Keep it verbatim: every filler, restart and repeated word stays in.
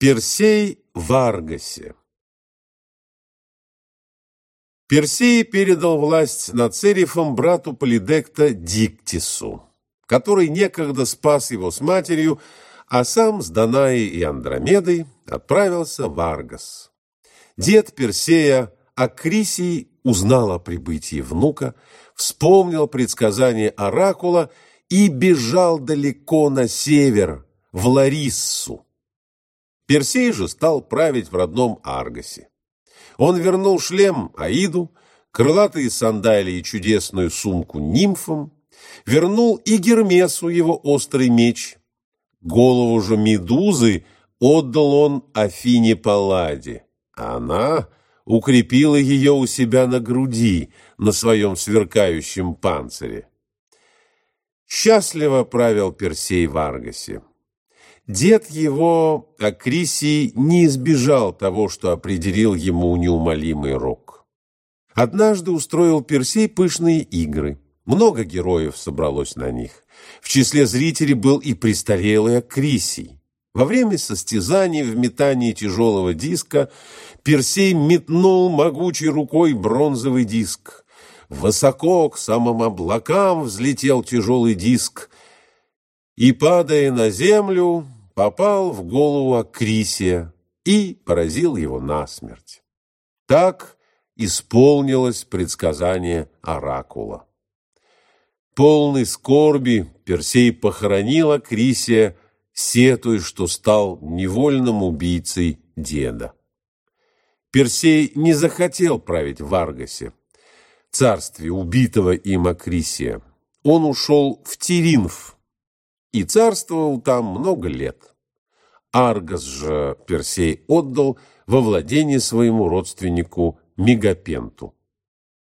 Персей в Аргосе. Персей передал власть над Церифом брату Полидекта Диктису, который некогда спас его с матерью, а сам с Данаей и Андромедой отправился в Аргос. Дед Персея Акрисий узнал о прибытии внука, вспомнил предсказание оракула и бежал далеко на север, в Лариссу. Персей же стал править в родном Аргосе. Он вернул шлем Аиду, крылатые сандалии и чудесную сумку нимфам, вернул и Гермесу его острый меч. Голову же Медузы отдал он Афине Палладе, а она укрепила ее у себя на груди, на своем сверкающем панцире. Счастливо правил Персей в Аргосе. Дед его, Акрисий, не избежал того, что определил ему неумолимый рок. Однажды устроил Персей пышные игры. Много героев собралось на них. В числе зрителей был и престарелый Акрисий. Во время состязаний в метании тяжелого диска Персей метнул могучей рукой бронзовый диск. Высоко к самым облакам взлетел тяжелый диск и, падая на землю, попал в голову Акрисия и поразил его насмерть. Так исполнилось предсказание оракула. Полный скорби Персей похоронил Акрисия, сетуя, что стал невольным убийцей деда. Персей не захотел править в Аргосе, царстве убитого им Акрисия. Он ушел в Теринф и царствовал там много лет. Аргос же Персей отдал во владение своему родственнику Мегапенту.